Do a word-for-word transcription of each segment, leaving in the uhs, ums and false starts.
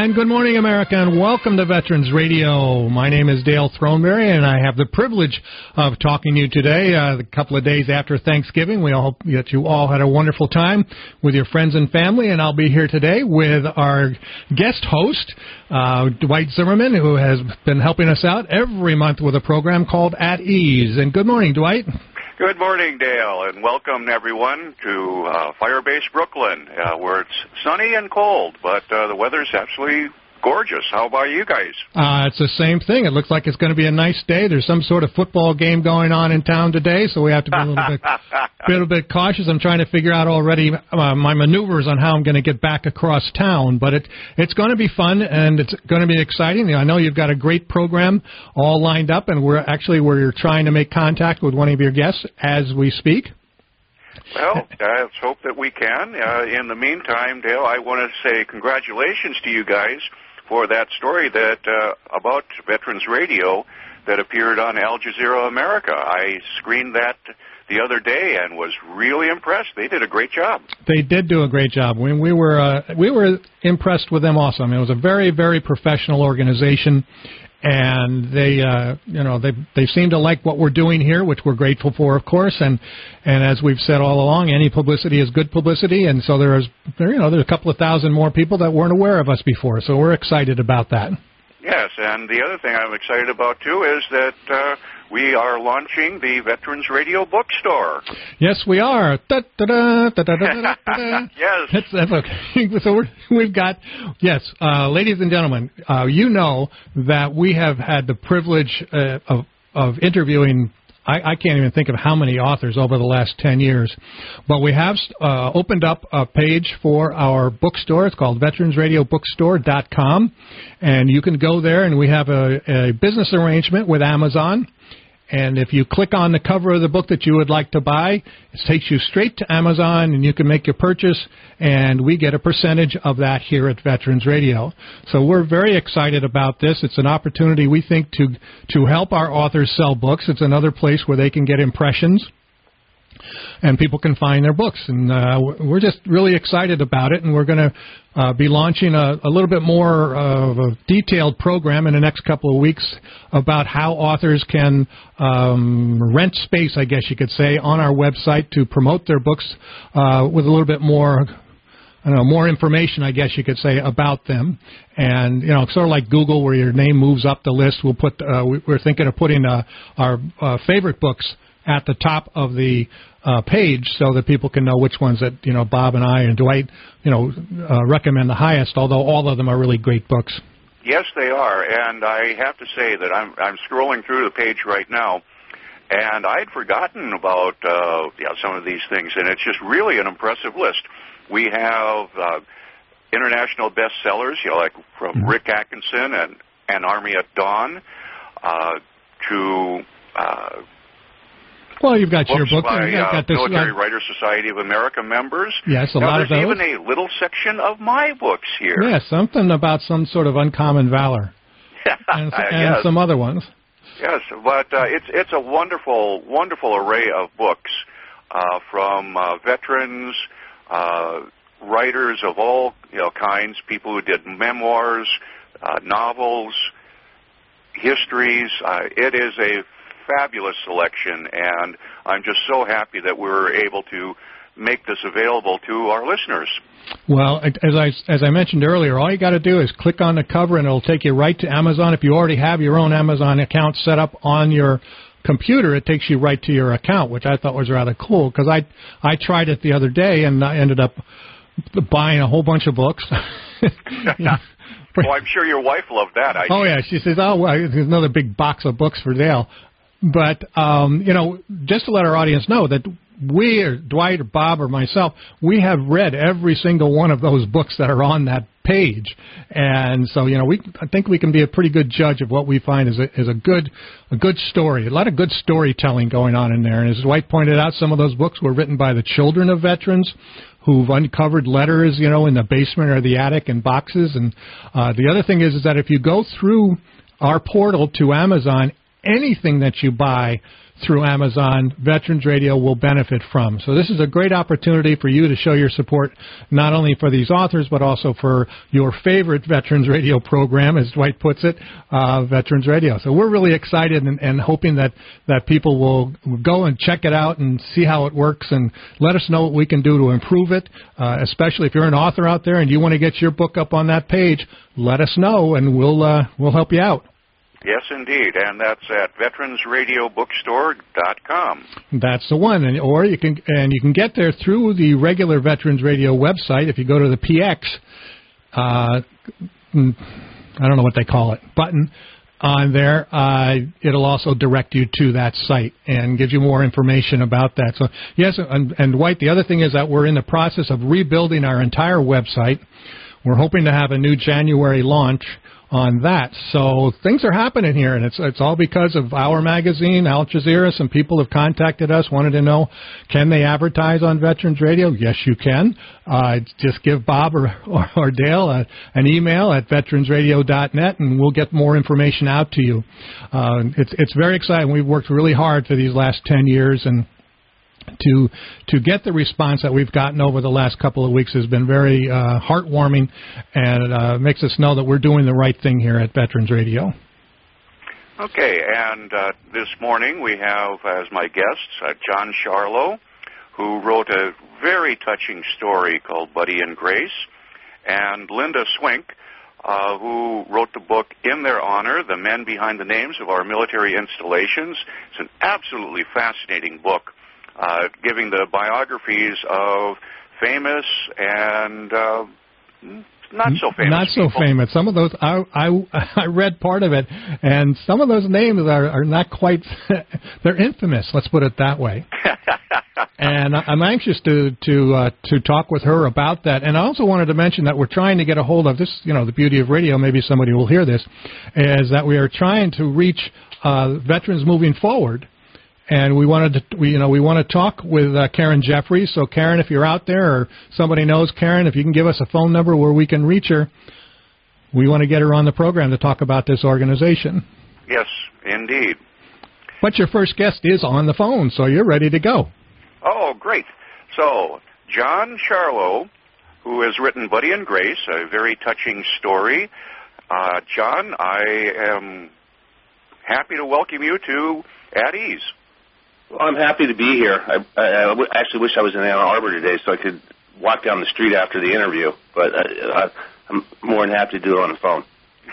And good morning, America, and welcome to Veterans Radio. My name is Dale Throneberry, and I have the privilege of talking to you today, uh, a couple of days after Thanksgiving. We all hope that you all had a wonderful time with your friends and family, and I'll be here today with our guest host, uh, Dwight Zimmerman, who has been helping us out every month with a program called At Ease. And good morning, Dwight. Good morning, Dale, and welcome everyone to uh, Firebase Brooklyn, uh, where it's sunny and cold, but uh, the weather's absolutely gorgeous. How about you guys? Uh, it's the same thing. It looks like it's going to be a nice day. There's some sort of football game going on in town today, so we have to be a little bit, little bit cautious. I'm trying to figure out already uh, my maneuvers on how I'm going to get back across town, but it, it's going to be fun, and it's going to be exciting. I know you've got a great program all lined up, and we're actually we're trying to make contact with one of your guests as we speak. Well, let's hope that we can. Uh, in the meantime, Dale, I want to say congratulations to you guys for that story that uh, about Veterans Radio that appeared on Al Jazeera America. I screened that the other day and was really impressed. They did a great job. They did do a great job. We, we were uh, we were impressed with them also. I mean, it was a very, very professional organization, and they uh, you know they they seem to like what we're doing here, which we're grateful for, of course. And and as we've said all along, any publicity is good publicity, and so there's there, you know there's a couple of thousand more people that weren't aware of us before, so we're excited about that. Yes, and the other thing I'm excited about too is that uh, we are launching the Veterans Radio Bookstore. Yes, we are. Da, da, da, da, da, da, da. Yes. That's, that's okay. So we're, we've got, yes, uh, ladies and gentlemen, uh, you know that we have had the privilege uh, of, of interviewing, I, I can't even think of how many authors over the last ten years, but we have uh, opened up a page for our bookstore. It's called veterans radio bookstore dot com, and you can go there, and we have a, a business arrangement with Amazon. And if you click on the cover of the book that you would like to buy, it takes you straight to Amazon, and you can make your purchase, and we get a percentage of that here at Veterans Radio. So we're very excited about this. It's an opportunity, we think, to to help our authors sell books. It's another place where they can get impressions, and people can find their books. And uh, we're just really excited about it, and we're going to uh, be launching a, a little bit more of a detailed program in the next couple of weeks about how authors can um, rent space, I guess you could say, on our website to promote their books uh, with a little bit more I don't know, more information, I guess you could say, about them. And, you know, sort of like Google, where your name moves up the list, we'll put, uh, we're thinking of putting uh, our uh, favorite books at the top of the uh, page so that people can know which ones that, you know, Bob and I and Dwight, you know, uh, recommend the highest, although all of them are really great books. Yes, they are. And I have to say that I'm, I'm scrolling through the page right now, and I'd forgotten about uh, yeah, some of these things, and it's just really an impressive list. We have uh, international bestsellers, you know, like from mm-hmm. Rick Atkinson and An Army at Dawn uh, to... Uh, Well, you've got books your book. by You've got uh, this, Military uh, Writers Society of America members. Yes, a now, lot of those. There's even a little section of my books here. Yeah, something about some sort of uncommon valor. and, and some other ones. Yes, but uh, it's it's a wonderful, wonderful array of books uh, from uh, veterans, uh, writers of all you know kinds, people who did memoirs, uh, novels, histories. Uh, it is a fabulous selection, and I'm just so happy that we're able to make this available to our listeners. Well, as I as I mentioned earlier, all you got to do is click on the cover, and it'll take you right to Amazon. If you already have your own Amazon account set up on your computer, it takes you right to your account, which I thought was rather cool, because I I tried it the other day, and I ended up buying a whole bunch of books. Yeah. Well, I'm sure your wife loved that. I oh, yeah. She says, oh, well, there's another big box of books for Dale. But, um, you know, just to let our audience know that we, or Dwight or Bob or myself, we have read every single one of those books that are on that page. And so, you know, we I think we can be a pretty good judge of what we find is a, is a good a good story, a lot of good storytelling going on in there. And as Dwight pointed out, some of those books were written by the children of veterans who've uncovered letters, you know, in the basement or the attic and boxes. And uh, the other thing is, is that if you go through our portal to Amazon, anything that you buy through Amazon, Veterans Radio will benefit from. So this is a great opportunity for you to show your support not only for these authors, but also for your favorite Veterans Radio program, as Dwight puts it, uh, Veterans Radio. So we're really excited and, and hoping that, that people will go and check it out and see how it works and let us know what we can do to improve it, uh, especially if you're an author out there and you want to get your book up on that page, let us know and we'll, uh, we'll help you out. Yes, indeed, and that's at veterans radio bookstore dot com. That's the one, and or you can and you can get there through the regular Veterans Radio website. If you go to the P X, uh, I don't know what they call it, button on there, uh, it'll also direct you to that site and give you more information about that. So yes, and, and Dwight, the other thing is that we're in the process of rebuilding our entire website. We're hoping to have a new January launch on that. So things are happening here, and it's it's all because of our magazine, Al Jazeera. Some people have contacted us, wanted to know, can they advertise on Veterans Radio? Yes, you can. Uh, just give Bob or, or, or Dale a, an email at veterans radio dot net, and we'll get more information out to you. Uh, it's it's very exciting. We've worked really hard for these last ten years, and to to get the response that we've gotten over the last couple of weeks has been very uh, heartwarming, and uh, makes us know that we're doing the right thing here at Veterans Radio. Okay, and uh, this morning we have as my guests uh, John Charlo, who wrote a very touching story called Buddy and Grace, and Linda Swink, uh, who wrote the book In Their Honor, The Men Behind the Names of Our Military Installations. It's an absolutely fascinating book. Uh, giving the biographies of famous and uh, not so famous Not so people. famous. Some of those, I, I, I read part of it, and some of those names are, are not quite, they're infamous, let's put it that way. And I'm anxious to to uh, to talk with her about that. And I also wanted to mention that we're trying to get a hold of this, you know, the beauty of radio, maybe somebody will hear this, is that we are trying to reach uh, veterans moving forward. And we wanted to, we, you know, we want to talk with uh, Karen Jeffries. So, Karen, if you're out there or somebody knows Karen, if you can give us a phone number where we can reach her, we want to get her on the program to talk about this organization. Yes, indeed. But your first guest is on the phone, so you're ready to go. Oh, great. So, John Charlo, who has written Buddy and Grace, a very touching story. Uh, John, I am happy to welcome you to At Ease. Well, I'm happy to be here. I, I, I w- actually wish I was in Ann Arbor today so I could walk down the street after the interview, but I, I, I'm more than happy to do it on the phone.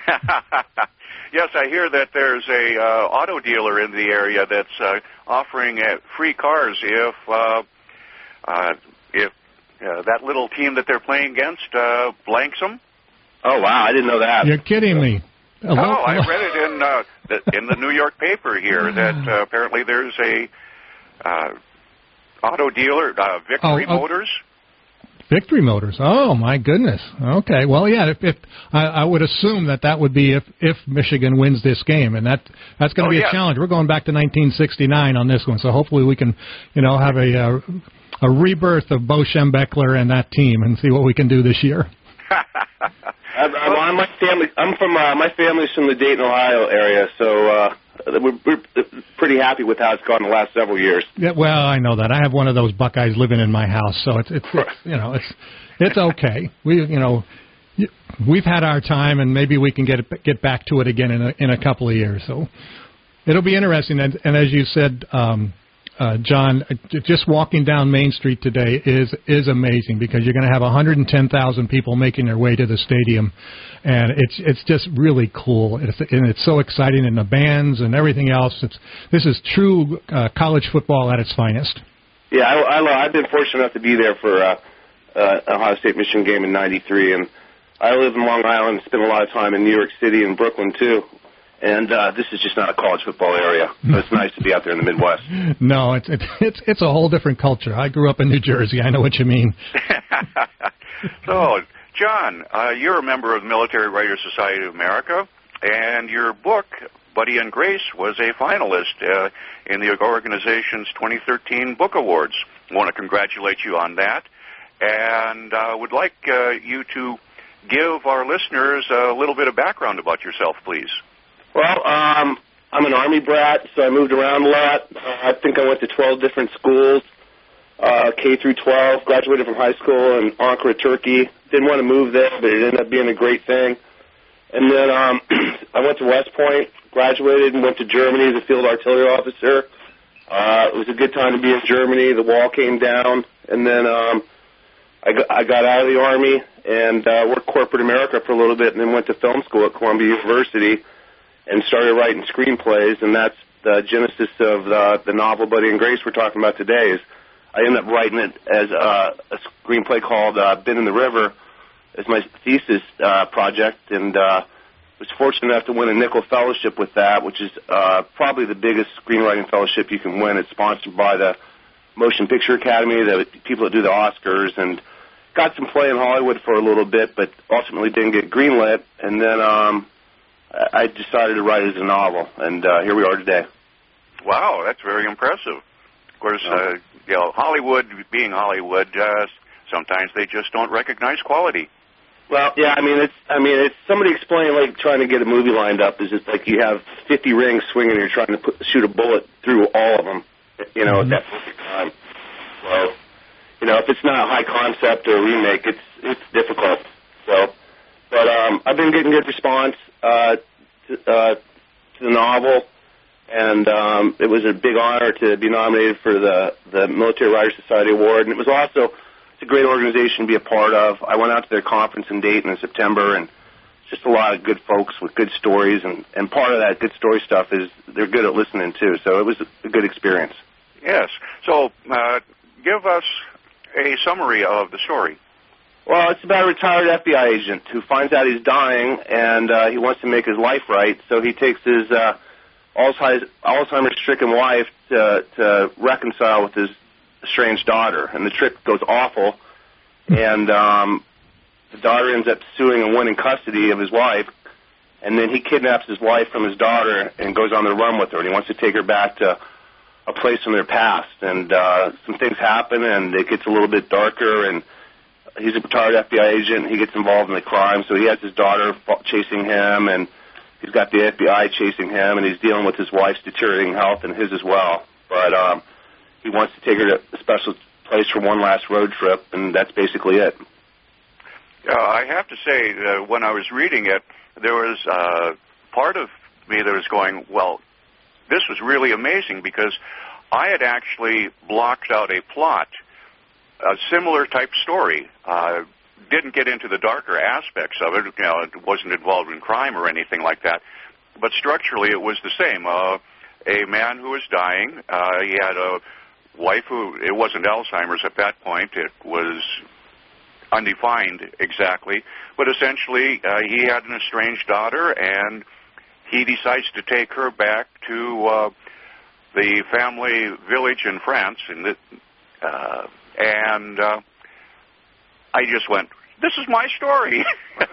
Yes, I hear that there's a uh, auto dealer in the area that's uh, offering uh, free cars if uh, uh, if uh, that little team that they're playing against uh, blanks them. Oh, wow, I didn't know that. You're kidding me. Oh, I read it in uh, the, in the New York paper here that uh, apparently there's a uh, auto dealer, uh, Victory oh, oh. Motors. Victory Motors. Oh, my goodness. Okay. Well, yeah, if, if I, I would assume that that would be if, if Michigan wins this game, and that that's going to oh, be yeah. a challenge. We're going back to nineteen sixty-nine on this one, so hopefully we can, you know, have a a, a rebirth of Bo Schembechler and that team and see what we can do this year. I'm, I'm, my family, I'm from uh, my family's from the Dayton, Ohio area, so uh, we're, we're pretty happy with how it's gone the last several years. Yeah, well, I know that. I have one of those Buckeyes living in my house, so it's, it's, it's you know it's it's okay. We you know we've had our time, and maybe we can get it, get back to it again in a, in a couple of years. So it'll be interesting. And, and as you said, um, uh, John, just walking down Main Street today is is amazing because you're going to have one hundred ten thousand people making their way to the stadium, and it's it's just really cool. It's, and it's so exciting, and the bands and everything else. It's this is true uh, college football at its finest. Yeah, I, I, I've been fortunate enough to be there for uh, uh, Ohio State Michigan game in ninety-three, and I live in Long Island, spent a lot of time in New York City and Brooklyn too. And uh, this is just not a college football area, so it's nice to be out there in the Midwest. No, it's it's it's it's a whole different culture. I grew up in New Jersey. I know what you mean. So, John, uh, you're a member of the Military Writers Society of America, and your book, Buddy and Grace, was a finalist uh, in the organization's twenty thirteen Book Awards. I want to congratulate you on that, and uh, would like uh, you to give our listeners a little bit of background about yourself, please. Well, um, I'm an Army brat, so I moved around a lot. Uh, I think I went to twelve different schools, uh, K through twelve, graduated from high school in Ankara, Turkey. Didn't want to move there, but it ended up being a great thing. And then um, I went to West Point, graduated, and went to Germany as a field artillery officer. Uh, it was a good time to be in Germany. The wall came down, and then um, I, got, I got out of the Army and uh, worked corporate America for a little bit, and then went to film school at Columbia University and started writing screenplays, and that's the genesis of the, the novel Buddy and Grace we're talking about today. Is I ended up writing it as a, a screenplay called uh, Been in the River as my thesis uh, project, and uh, was fortunate enough to win a Nickel Fellowship with that, which is uh, probably the biggest screenwriting fellowship you can win. It's sponsored by the Motion Picture Academy, the people that do the Oscars, and got some play in Hollywood for a little bit, but ultimately didn't get greenlit, and then um, I decided to write it as a novel, and uh, here we are today. Wow, that's very impressive. Of course, uh, you know, Hollywood, being Hollywood, uh, sometimes they just don't recognize quality. Well, yeah, I mean, it's, I mean, it's somebody explained like trying to get a movie lined up is just like you have fifty rings swinging and you're trying to put, shoot a bullet through all of them, you know, mm-hmm. at that perfect time. So, you know, if it's not a high concept or a remake, it's it's difficult. So, but um, I've been getting good response uh, to, uh, to the novel, and um, it was a big honor to be nominated for the the Military Writers Society Award, and it was also a great organization to be a part of. I went out to their conference in Dayton in September, and just a lot of good folks with good stories, and, and part of that good story stuff is they're good at listening, too. So it was a good experience. Yes. So uh, give us a summary of the story. Well, it's about a retired F B I agent who finds out he's dying, and uh, he wants to make his life right, so he takes his uh, Alzheimer's-stricken wife to, to reconcile with his estranged daughter, and the trip goes awful, and um, the daughter ends up suing and winning custody of his wife, and then he kidnaps his wife from his daughter and goes on the run with her, and he wants to take her back to a place from their past, and uh, some things happen, and it gets a little bit darker, and he's a retired F B I agent, and he gets involved in the crime, so he has his daughter chasing him, and he's got the F B I chasing him, and he's dealing with his wife's deteriorating health and his as well, but um, he wants to take her to a special place for one last road trip, and that's basically it. Uh, I have to say, uh, when I was reading it, there was uh, part of me that was going, well, this was really amazing, because I had actually blocked out a plot, a similar type story. Uh, didn't get into the darker aspects of it. You know, it wasn't involved in crime or anything like that, but structurally it was the same. Uh, a man who was dying, uh, he had a wife who, it wasn't Alzheimer's at that point, it was undefined exactly, but essentially uh, he had an estranged daughter, and he decides to take her back to uh, the family village in France, and, the, uh, and uh, I just went, this is my story.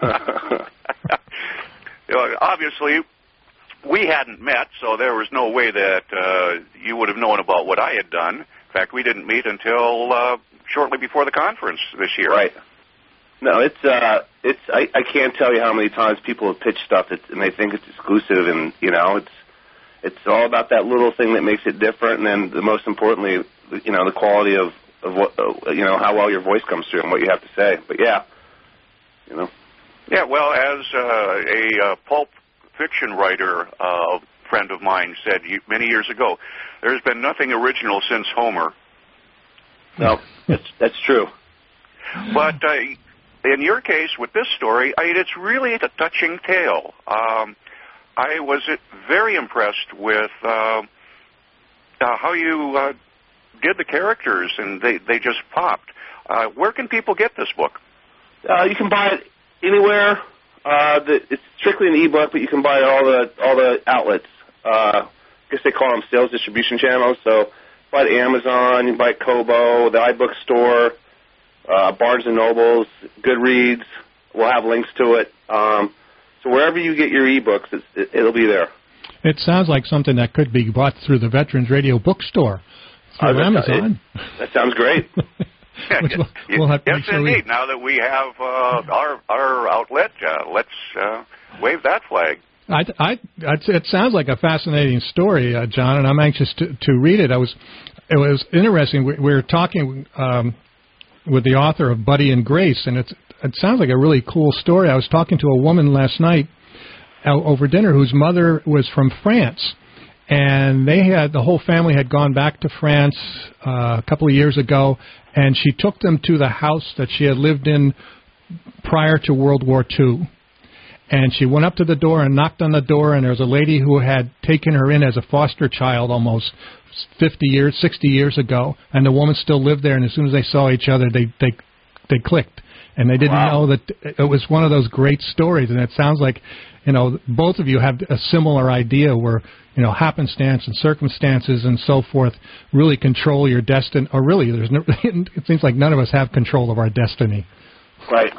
You know, obviously, we hadn't met, so there was no way that uh, you would have known about what I had done. In fact, we didn't meet until uh, shortly before the conference this year. Right. No, it's uh, it's. I, I can't tell you how many times people have pitched stuff that, and they think it's exclusive, and you know, it's it's all about that little thing that makes it different, and then the most importantly, you know, the quality of of what uh, you know, how well your voice comes through and what you have to say. But yeah, you know. Yeah. Well, as uh, a uh, pulp fiction writer, a uh, friend of mine said many years ago, there's been nothing original since Homer. No, that's that's true. But uh, in your case, with this story, I mean, it's really a touching tale. Um, I was very impressed with uh, uh, how you uh, did the characters, and they, they just popped. Uh, where can people get this book? Uh, you can buy it anywhere. Uh, the, it's strictly an ebook, but you can buy it all the all the outlets. Uh, I guess they call them sales distribution channels. So buy it at Amazon, you can buy it at Kobo, the iBookstore, uh, Barnes and Nobles, Goodreads. We'll have links to it. Um, so wherever you get your ebooks, it's, it, it'll be there. It sounds like something that could be bought through the Veterans Radio bookstore through uh, Amazon. It, that sounds great. we'll, we'll have to yes, sure indeed. We... Now that we have uh, our our outlet, uh, let's uh, wave that flag. I, I, it sounds like a fascinating story, uh, John, and I'm anxious to, to read it. I was, it was interesting. We, we were talking um, with the author of Buddy and Grace, and it's, it sounds like a really cool story. I was talking to a woman last night over dinner whose mother was from France, and they had the whole family had gone back to France uh, a couple of years ago, and she took them to the house that she had lived in prior to World War Two. And she went up to the door and knocked on the door, and there was a lady who had taken her in as a foster child almost fifty years, sixty years ago, and the woman still lived there, and as soon as they saw each other, they they they clicked. And they didn't wow. know that it was one of those great stories, and it sounds like, you know, both of you have a similar idea where, you know, happenstance and circumstances and so forth really control your destiny, or really, there's no, it seems like none of us have control of our destiny. Right.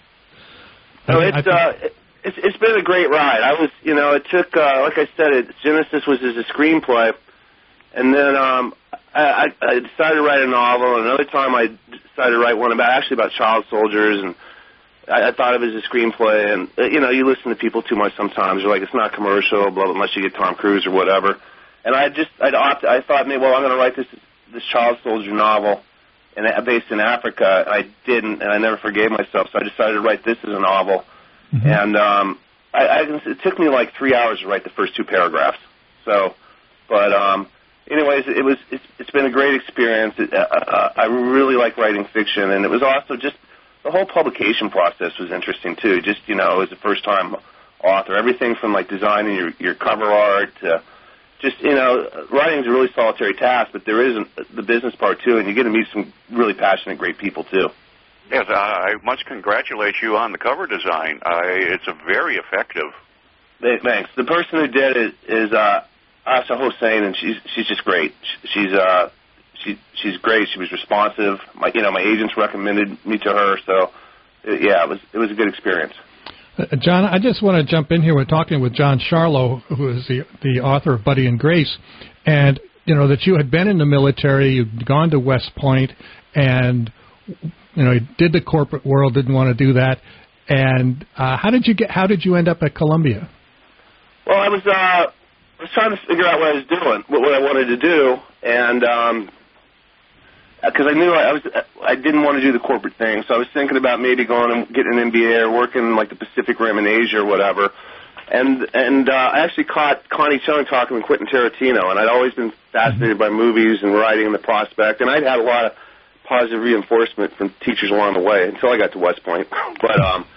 So it's, think, uh, it's it's been a great ride. I was, you know, it took, uh, like I said, it, Genesis was as a screenplay, and then um, I, I decided to write a novel. Another time I decided to write one about, actually about child soldiers, and I, I thought of it as a screenplay. And, uh, you know, you listen to people too much sometimes. You're like, it's not commercial, blah, blah, unless you get Tom Cruise or whatever. And I just, I'd opt, I thought, maybe, well, I'm going to write this this child soldier novel and based in Africa. And I didn't, and I never forgave myself, so I decided to write this as a novel. Mm-hmm. And um, I, I, it took me like three hours to write the first two paragraphs. So, but um, anyways, it was it's, it's been a great experience. It, uh, uh, I really like writing fiction, and it was also just the whole publication process was interesting too. Just, you know, as a first-time author, everything from like designing your your cover art to just, you know, writing is a really solitary task, but there is the business part too, and you get to meet some really passionate, great people too. Yes, I must congratulate you on the cover design. I, it's a very effective. Thanks. The person who did it is uh, Asa Hossein, and she's she's just great. She's uh she she's great. She was responsive. My you know my agents recommended me to her, so yeah, it was it was a good experience. Uh, John, I just want to jump in here. We're talking with John Charlo, who is the the author of Buddy and Grace, and you know that you had been in the military, you'd gone to West Point, and you know, you did the corporate world, didn't want to do that. And uh, how did you get? How did you end up at Columbia? Well, I was uh, I was trying to figure out what I was doing, what, what I wanted to do, and because um, I knew I, I was I didn't want to do the corporate thing, so I was thinking about maybe going and getting an M B A or working in like the Pacific Rim in Asia or whatever. And and uh, I actually caught Connie Chung talking with Quentin Tarantino, and I'd always been fascinated by movies and writing and the prospect, and I'd had a lot of positive reinforcement from teachers along the way until I got to West Point. But um,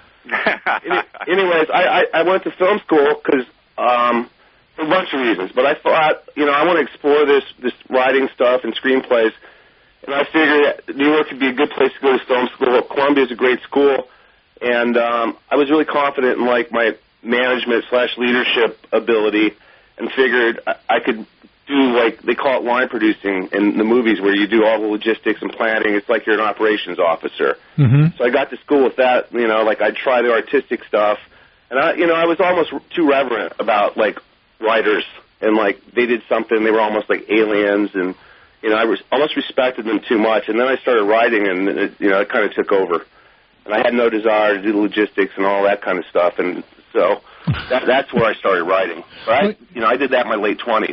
anyways, I, I, I went to film school because um, for a bunch of reasons. But I thought, you know, I want to explore this this writing stuff and screenplays, and I figured New York could be a good place to go to film school. Columbia is a great school, and um, I was really confident in like my management slash leadership ability, and figured I, I could do, like, they call it line producing in the movies where you do all the logistics and planning. It's like you're an operations officer. Mm-hmm. So I got to school with that, you know, like I'd try the artistic stuff. And, I, you know, I was almost too reverent about, like, writers. And, like, they did something, they were almost like aliens. And, you know, I was, almost respected them too much. And then I started writing, and, it, you know, it kind of took over. And I had no desire to do the logistics and all that kind of stuff. And so that, that's where I started writing. But I, you know, I did that in my late twenties.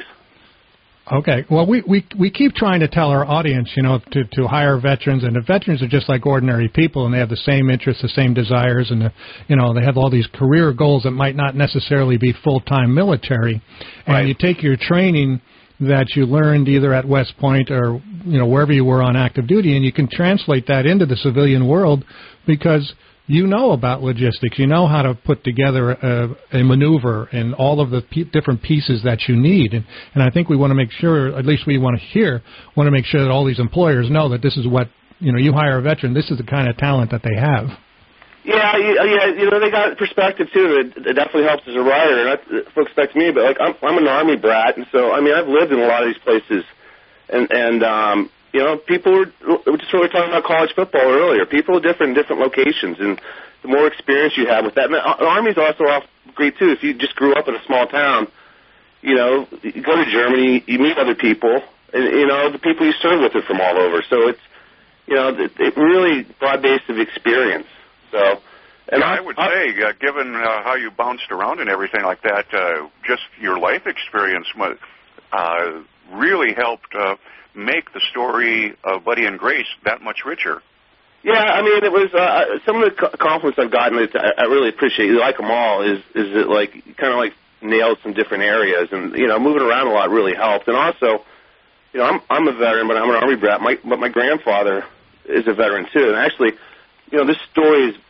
Okay. Well, we, we we keep trying to tell our audience, you know, to, to hire veterans, and the veterans are just like ordinary people, and they have the same interests, the same desires, and, the, you know, they have all these career goals that might not necessarily be full-time military. And right. You take your training that you learned either at West Point or, you know, wherever you were on active duty, and you can translate that into the civilian world because you know about logistics. You know how to put together a, a maneuver and all of the p- different pieces that you need. And, and I think we want to make sure, at least we want to hear, want to make sure that all these employers know that this is what, you know, you hire a veteran, this is the kind of talent that they have. Yeah, yeah, you know, they got perspective, too. It, it definitely helps as a writer. Not folks expect me, but, like, I'm, I'm an Army brat, and so, I mean, I've lived in a lot of these places. And, and um, you know, people were, we just really talking about college football earlier. People are different in different locations, and the more experience you have with that. And the Army's also off great, too. If you just grew up in a small town, you know, you go to Germany, you meet other people, and, you know, the people you serve with are from all over. So it's, you know, it, it really broad base of experience. So, and yeah, I would would say, uh, given uh, how you bounced around and everything like that, uh, just your life experience uh, really helped uh, make the story of Buddy and Grace that much richer. Yeah, I mean, it was uh, some of the compliments I've gotten. That I, I really appreciate. You like them all. Is is it like kind of like nailed some different areas, and you know, moving around a lot really helped. And also, you know, I'm I'm a veteran, but I'm an Army brat. My but my grandfather is a veteran too. And actually, you know, this story is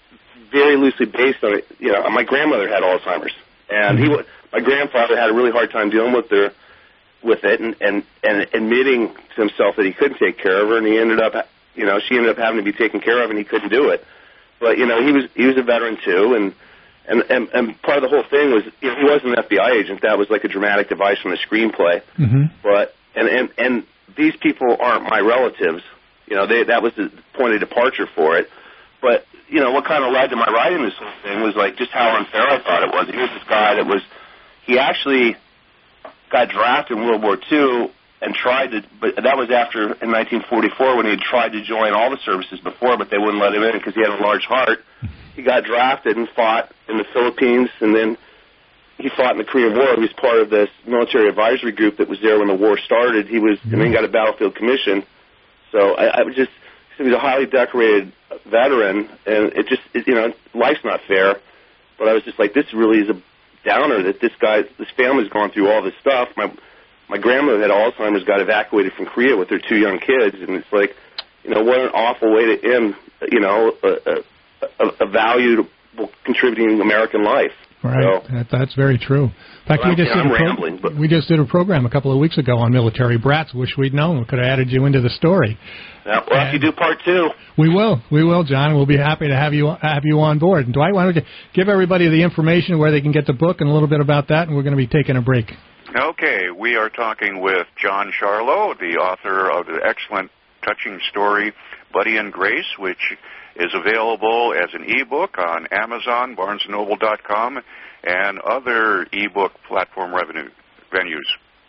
very loosely based on it. You know, my grandmother had Alzheimer's, and he my grandfather had a really hard time dealing with her with it, and and and admitting to himself that he couldn't take care of her, and he ended up. You know, she ended up having to be taken care of, and he couldn't do it. But you know, he was he was a veteran too, and and and, and part of the whole thing was you know, he wasn't an F B I agent. That was like a dramatic device from the screenplay. Mm-hmm. But and, and and these people aren't my relatives. You know, they that was the point of departure for it. But you know, what kind of led to my writing this whole thing was like just how unfair I thought it was. Here's this guy that was he actually got drafted in World War Two. And tried to, but that was after in nineteen forty-four when he had tried to join all the services before, but they wouldn't let him in because he had a large heart. He got drafted and fought in the Philippines, and then he fought in the Korean War. He was part of this military advisory group that was there when the war started. He was, and then he got a battlefield commission. So I, I was just, he was a highly decorated veteran, and it just, it, you know, life's not fair. But I was just like, this really is a downer that this guy, this family's gone through all this stuff. My My grandmother had Alzheimer's, got evacuated from Korea with her two young kids, and it's like, you know, what an awful way to end, you know, a, a, a valued, contributing American life. Right, so, that, that's very true. In fact, well, we just, yeah, did a pro- rambling, but, we just did a program a couple of weeks ago on military brats. Wish we'd known. We could have added you into the story. Yeah, well, and if you do part two. We will. We will, John. We'll be happy to have you have you on board. And Dwight, why don't you give everybody the information where they can get the book and a little bit about that, and we're going to be taking a break. Okay, we are talking with John Charlo, the author of the excellent, touching story, Buddy and Grace, which is available as an ebook on Amazon, Barnes and Noble dot com, and other ebook platform revenue venues.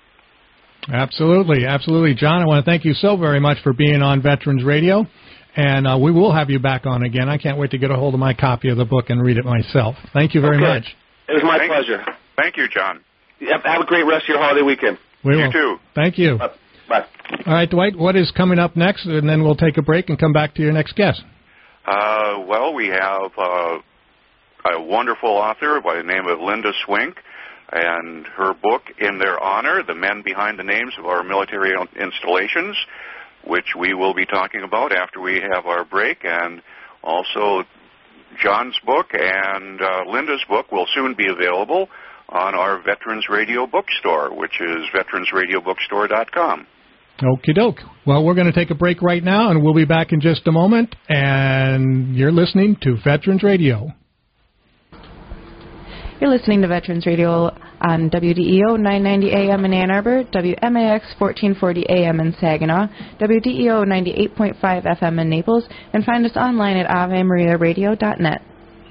Absolutely, absolutely. John, I want to thank you so very much for being on Veterans Radio, and uh, we will have you back on again. I can't wait to get a hold of my copy of the book and read it myself. Thank you very okay. much. It was my thank, pleasure. Thank you, John. Yep, have a great rest of your holiday weekend. We you will. too. Thank you. Bye. Bye. All right, Dwight, what is coming up next? And then we'll take a break and come back to your next guest. Uh, well, we have uh, a wonderful author by the name of Linda Swink, and her book, In Their Honor, The Men Behind the Names of Our Military Installations, which we will be talking about after we have our break, and also John's book and uh, Linda's book will soon be available on our Veterans Radio bookstore, which is veterans radio bookstore dot com. Okie doke. Well, we're going to take a break right now, and we'll be back in just a moment. And you're listening to Veterans Radio. You're listening to Veterans Radio on W D E O nine ninety A M in Ann Arbor, W M A X fourteen forty A M in Saginaw, W D E O ninety-eight point five F M in Naples, and find us online at ave maria radio dot net.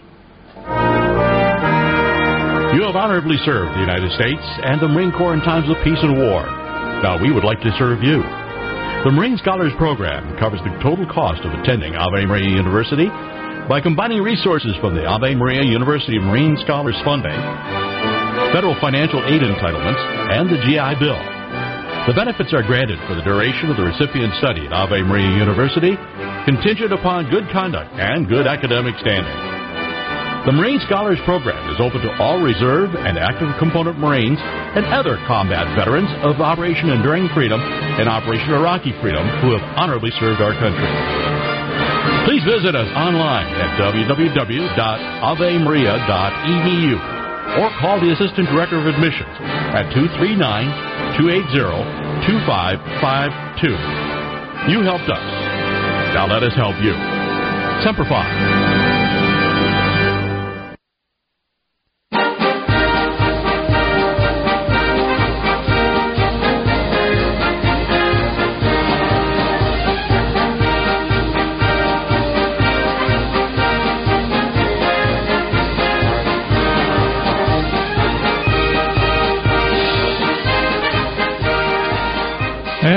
You have honorably served the United States and the Marine Corps in times of peace and war. Now we would like to serve you. The Marine Scholars Program covers the total cost of attending Ave Maria University by combining resources from the Ave Maria University Marine Scholars Funding, federal financial aid entitlements, and the G I Bill. The benefits are granted for the duration of the recipient's study at Ave Maria University, contingent upon good conduct and good academic standing. The Marine Scholars Program is open to all reserve and active component Marines and other combat veterans of Operation Enduring Freedom and Operation Iraqi Freedom who have honorably served our country. Please visit us online at w w w dot ave maria dot e d u or call the Assistant Director of Admissions at two three nine, two eight zero, two five five two. You helped us. Now let us help you. Semper Fi.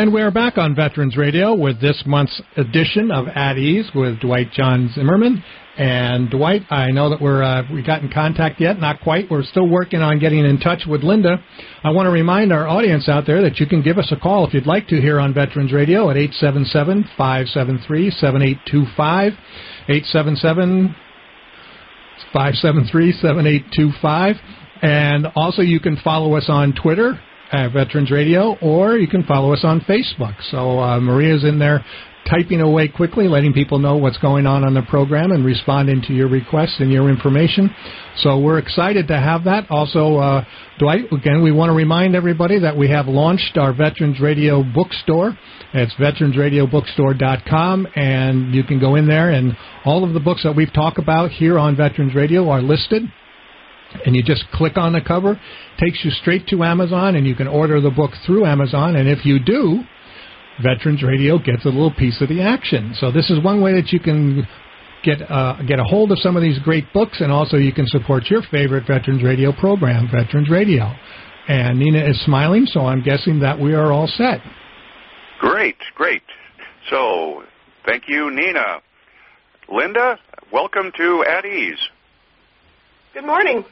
And we're back on Veterans Radio with this month's edition of At Ease with Dwight John Zimmerman. And Dwight, I know that we're uh, we got in contact yet, not quite. We're still working on getting in touch with Linda. I want to remind our audience out there that you can give us a call if you'd like to here on Veterans Radio at eight seven seven, five seven three, seven eight two five, eight seven seven, five seven three, seven eight two five. And also you can follow us on Twitter at Veterans Radio, or you can follow us on Facebook. So uh, Maria's in there typing away quickly, letting people know what's going on on the program and responding to your requests and your information. So we're excited to have that. Also, uh, Dwight, again, we want to remind everybody that we have launched our Veterans Radio bookstore. It's veterans radio bookstore dot com, and you can go in there, and all of the books that we've talked about here on Veterans Radio are listed. And you just click on the cover, takes you straight to Amazon, and you can order the book through Amazon. And if you do, Veterans Radio gets a little piece of the action. So this is one way that you can get uh, get a hold of some of these great books, and also you can support your favorite Veterans Radio program, Veterans Radio. And Nina is smiling, so I'm guessing that we are all set. Great, great. So, thank you, Nina. Linda, welcome to At Ease. Good morning.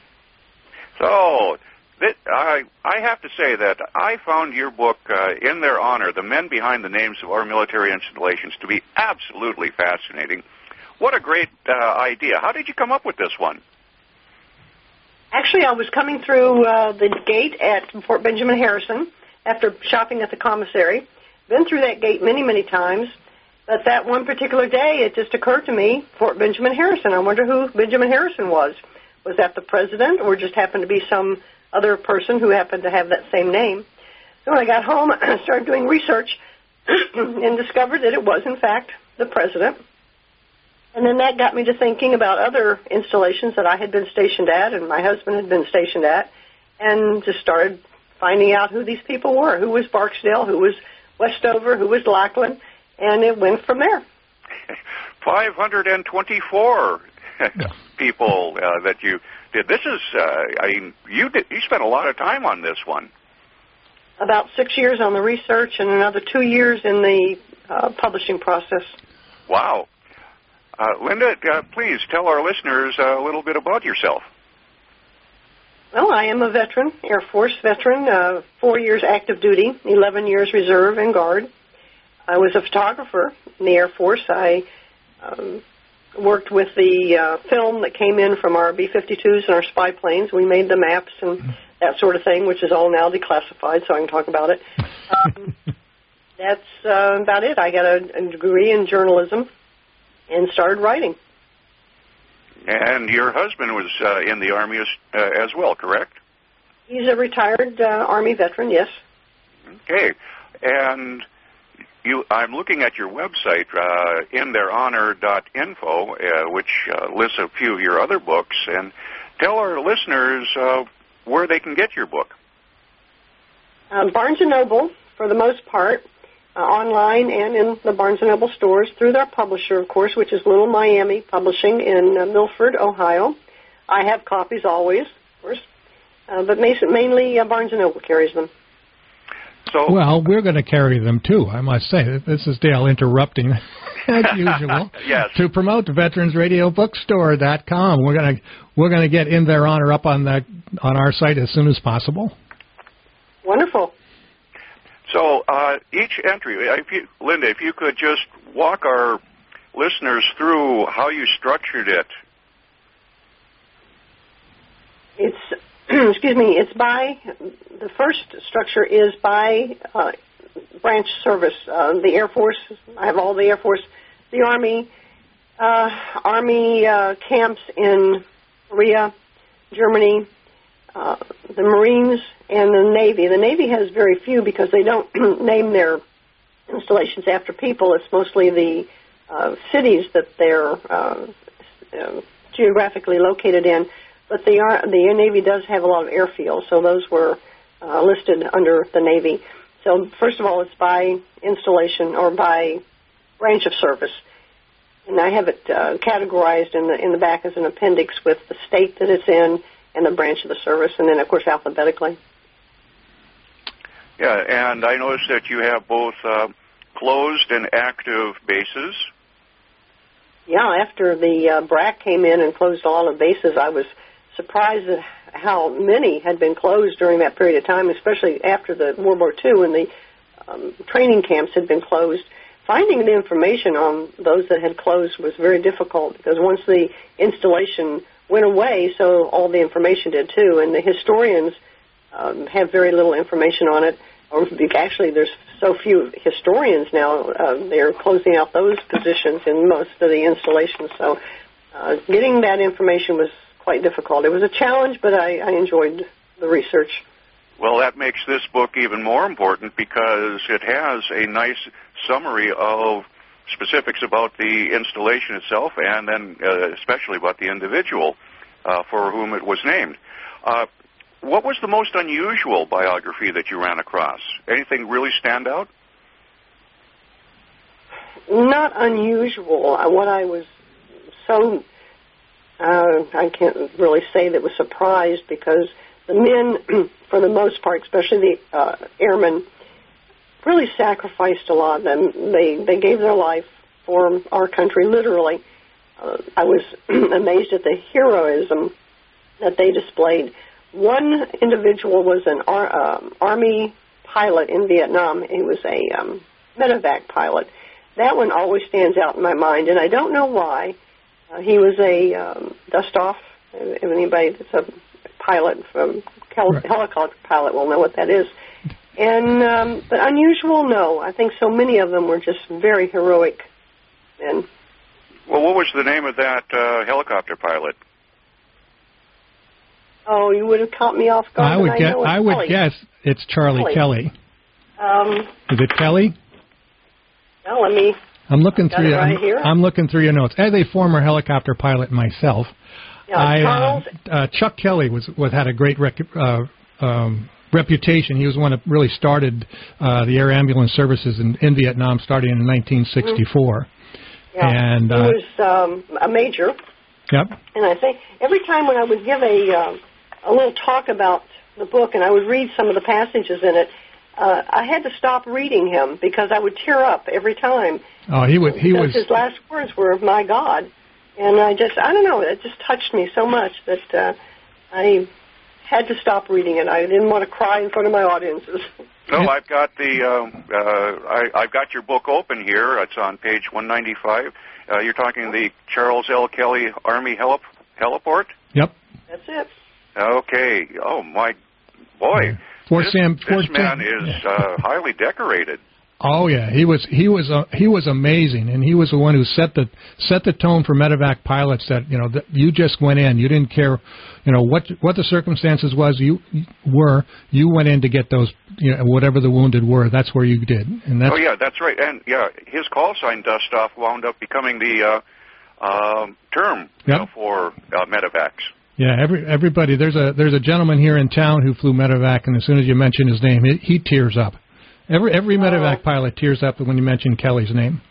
So, th- I, I have to say that I found your book, uh, In Their Honor, The Men Behind the Names of Our Military Installations, to be absolutely fascinating. What a great uh, idea. How did you come up with this one? Actually, I was coming through uh, the gate at Fort Benjamin Harrison after shopping at the commissary. Been through that gate many, many times. But that one particular day, it just occurred to me, Fort Benjamin Harrison. I wonder who Benjamin Harrison was. Was that the president, or just happened to be some other person who happened to have that same name? So when I got home, I started doing research and discovered that it was, in fact, the president. And then that got me to thinking about other installations that I had been stationed at and my husband had been stationed at, and just started finding out who these people were, who was Barksdale, who was Westover, who was Lackland, and it went from there. five hundred twenty-four people uh, that you did. This is, uh, I mean, you did, you spent a lot of time on this one. About six years on the research and another two years in the uh, publishing process. Wow. Uh, Linda, uh, please tell our listeners a little bit about yourself. Well, I am a veteran, Air Force veteran, uh, four years active duty, eleven years reserve and guard. I was a photographer in the Air Force. I um, worked with the uh, film that came in from our B fifty-twos and our spy planes. We made the maps and that sort of thing, which is all now declassified, so I can talk about it. Um, that's uh, about it. I got a, a degree in journalism and started writing. And your husband was uh, in the Army as, uh, as well, correct? He's a retired uh, Army veteran, yes. Okay. And you, I'm looking at your website, uh, in their honor dot info, uh, which uh, lists a few of your other books. And tell our listeners uh, where they can get your book. Um, Barnes and Noble, for the most part, uh, online and in the Barnes and Noble stores, through their publisher, of course, which is Little Miami Publishing in uh, Milford, Ohio. I have copies always, of course, uh, but mainly uh, Barnes and Noble carries them. So, well, we're going to carry them, too, I must say. This is Dale interrupting, as usual, yes. to promote veterans radio bookstore dot com. We're going to we're going to get In Their Honor up on that on our site as soon as possible. Wonderful. So uh, each entry, if you, Linda, if you could just walk our listeners through how you structured it. It's, excuse me, it's by, the first structure is by uh, branch service. Uh, the Air Force, I have all the Air Force, the Army, uh, Army uh, camps in Korea, Germany, uh, the Marines, and the Navy. The Navy has very few because they don't name their installations after people. It's mostly the uh, cities that they're uh, uh, geographically located in. But the, uh, the Navy does have a lot of airfields, so those were uh, listed under the Navy. So first of all, it's by installation or by branch of service. And I have it uh, categorized in the in the back as an appendix with the state that it's in and the branch of the service, and then, of course, alphabetically. Yeah, and I noticed that you have both uh, closed and active bases. Yeah, after the uh, B R A C came in and closed all of the bases, I was surprised at how many had been closed during that period of time, especially after the World War Two and the um, training camps had been closed. Finding the information on those that had closed was very difficult because once the installation went away, so all the information did too, and the historians um, have very little information on it. Or actually, there's so few historians now, uh, they're closing out those positions in most of the installations. So uh, getting that information was quite difficult. It was a challenge, but I, I enjoyed the research. Well, that makes this book even more important because it has a nice summary of specifics about the installation itself and then uh, especially about the individual uh, for whom it was named. Uh, What was the most unusual biography that you ran across? Anything really stand out? Not unusual. What I was so, uh, I can't really say that was surprised because the men, for the most part, especially the uh, airmen, really sacrificed a lot of them. They, they gave their life for our country, literally. Uh, I was amazed at the heroism that they displayed. One individual was an ar- um, Army pilot in Vietnam. He was a um, medevac pilot. That one always stands out in my mind, and I don't know why. Uh, he was a um, dust-off. If anybody that's a pilot, from hel- right. helicopter pilot will know what that is. And um, but unusual, no. I think so many of them were just very heroic men. Well, what was the name of that uh, helicopter pilot? Oh, you would have caught me off guard. I would, I, guess, I would Kelly. guess it's Charlie Kelly. Um, Is it Kelly? No, let me. I'm looking through. Your, right I'm, here. I'm looking through your notes. As a former helicopter pilot myself, yeah, I, Charles. Uh, uh, Chuck Kelly was, was had a great rec- uh, um, reputation. He was one that really started uh, the air ambulance services in, in Vietnam, starting in nineteen sixty-four. Mm-hmm. Yeah, and he uh, was um, a major. Yep. And I think every time when I would give a uh, a little talk about the book and I would read some of the passages in it, uh, I had to stop reading him because I would tear up every time. Oh, he was. He was. His last words were, "My God," and I just, I don't know, it just touched me so much that uh, I had to stop reading it. I didn't want to cry in front of my audiences. No, I've got the, uh, uh, I, I've got your book open here. It's on page one ninety-five. Uh, you're talking the Charles L. Kelly Army Helip, Heliport? Yep. That's it. Okay. Oh, my boy. Fort this, Sam, this Fort man Sam. is uh, highly decorated. Oh yeah, he was he was uh, he was amazing, and he was the one who set the set the tone for medevac pilots. That you know, that you just went in, you didn't care, you know what what the circumstances was. You were you went in to get those, you know, whatever the wounded were. That's where you did, and that's. Oh yeah, that's right. And yeah, his call sign Dust Off wound up becoming the uh, um, term Yep. you know, for uh, medevacs. Yeah, every everybody. There's a there's a gentleman here in town who flew medevac, and as soon as you mention his name, he, he tears up. Every every medevac pilot tears up when you mention Kelly's name.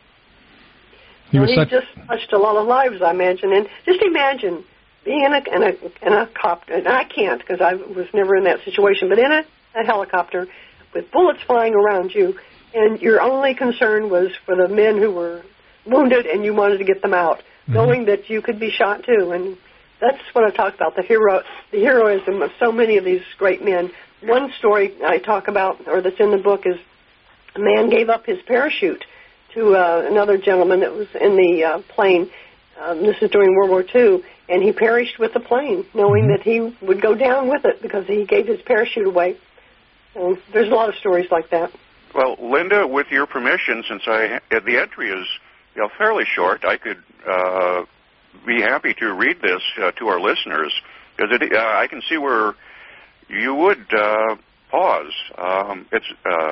He well, was he such. just touched a lot of lives, I imagine. And just imagine being in a in a, in a copter, and I can't because I was never in that situation, but in a, a helicopter with bullets flying around you, and your only concern was for the men who were wounded, and you wanted to get them out, mm-hmm. knowing that you could be shot too. And that's what I talk about, the hero, the heroism of so many of these great men. One story I talk about, or that's in the book, is a man gave up his parachute to uh, another gentleman that was in the uh, plane. Um, this is during World War Two, and he perished with the plane, knowing that he would go down with it because he gave his parachute away. And there's a lot of stories like that. Well, Linda, with your permission, since I the entry is you know, fairly short, I could uh, be happy to read this uh, to our listeners because uh, I can see where you would uh, pause. Um, it's, uh,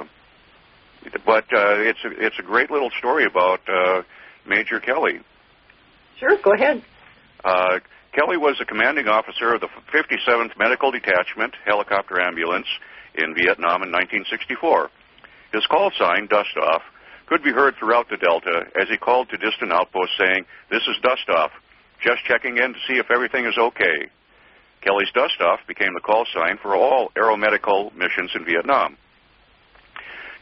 but uh, it's a, it's a great little story about uh, Major Kelly. Sure, go ahead. Uh, Kelly was the commanding officer of the fifty-seventh Medical Detachment Helicopter Ambulance in Vietnam in nineteen sixty-four. His call sign, Dust Off, could be heard throughout the Delta as he called to distant outposts saying, "This is Dust Off, just checking in to see if everything is okay." Kelly's Dust Off became the call sign for all aeromedical missions in Vietnam.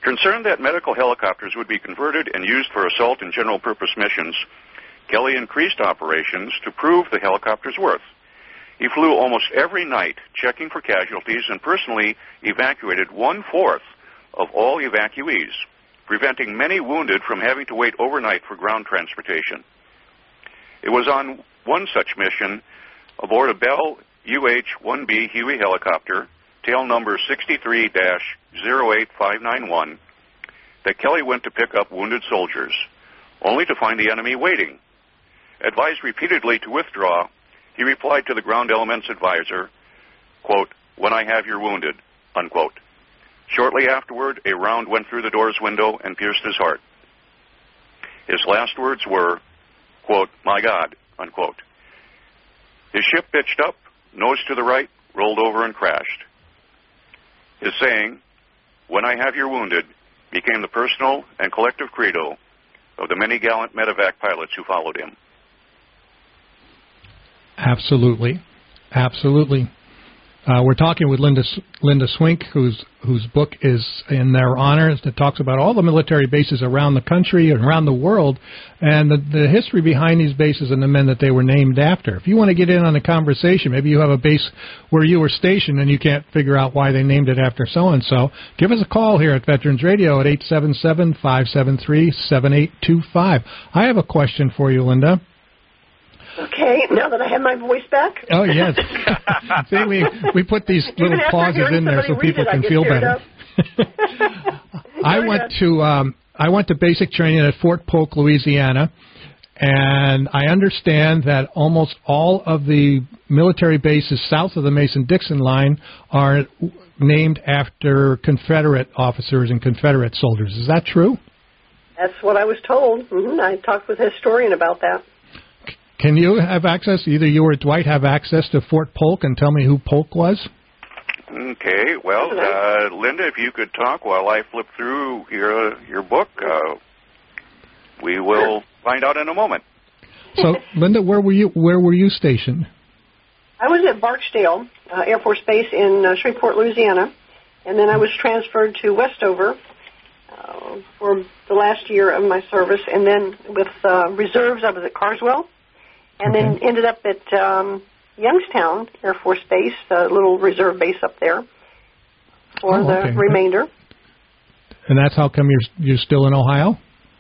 Concerned that medical helicopters would be converted and used for assault and general-purpose missions, Kelly increased operations to prove the helicopter's worth. He flew almost every night, checking for casualties, and personally evacuated one-fourth of all evacuees, preventing many wounded from having to wait overnight for ground transportation. It was on one such mission, aboard a Bell U H one B Huey helicopter, tail number sixty-three dash zero eight five nine one, that Kelly went to pick up wounded soldiers, only to find the enemy waiting. Advised repeatedly to withdraw, he replied to the ground element's advisor, quote, "When I have your wounded," unquote. Shortly afterward, a round went through the door's window and pierced his heart. His last words were, quote, "My God," unquote. His ship pitched up, nose to the right, rolled over and crashed. His saying, "When I have your wounded," became the personal and collective credo of the many gallant medevac pilots who followed him. Absolutely. Absolutely. Uh, we're talking with Linda Linda Swink, whose whose book is in their honor, that talks about all the military bases around the country and around the world, and the, the history behind these bases and the men that they were named after. If you want to get in on the conversation, maybe you have a base where you were stationed and you can't figure out why they named it after so-and-so, give us a call here at Veterans Radio at eight seven seven, five seven three, seven eight two five. I have a question for you, Linda. Okay, now that I have my voice back. Oh, yes. See, we, we put these little pauses in there so people it, can feel better. I went ahead. to um, I went to basic training at Fort Polk, Louisiana, and I understand that almost all of the military bases south of the Mason-Dixon line are named after Confederate officers and Confederate soldiers. Is that true? That's what I was told. Mm-hmm. I talked with a historian about that. Can you have access, either you or Dwight have access to Fort Polk and tell me who Polk was? Okay, well, uh, Linda, if you could talk while I flip through your your book, uh, we will find out in a moment. So, Linda, where were you? Where were you stationed? I was at Barksdale uh, Air Force Base in uh, Shreveport, Louisiana, and then I was transferred to Westover uh, for the last year of my service, and then with uh, reserves, I was at Carswell. And okay. then ended up at um, Youngstown Air Force Base, a little reserve base up there for oh, the okay. remainder. And that's how come you're you're still in Ohio?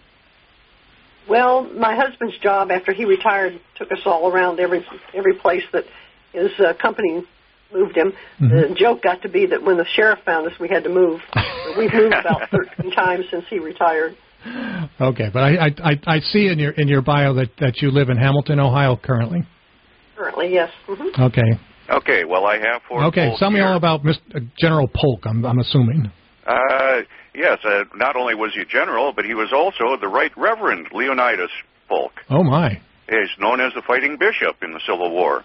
Well, my husband's job after he retired took us all around every every place that his uh, company moved him. Mm-hmm. The joke got to be that when the sheriff found us, we had to move. We've moved about thirteen times since he retired. Okay, but I, I I see in your in your bio that, that you live in Hamilton, Ohio, currently. Currently, yes. Mm-hmm. Okay. Okay. Well, I have Fort Okay, Polk tell me here. all about Mister General Polk. I'm I'm assuming. Uh, yes. Uh, not only was he a general, but he was also the Right Reverend Leonidas Polk. Oh my! He's known as the Fighting Bishop in the Civil War.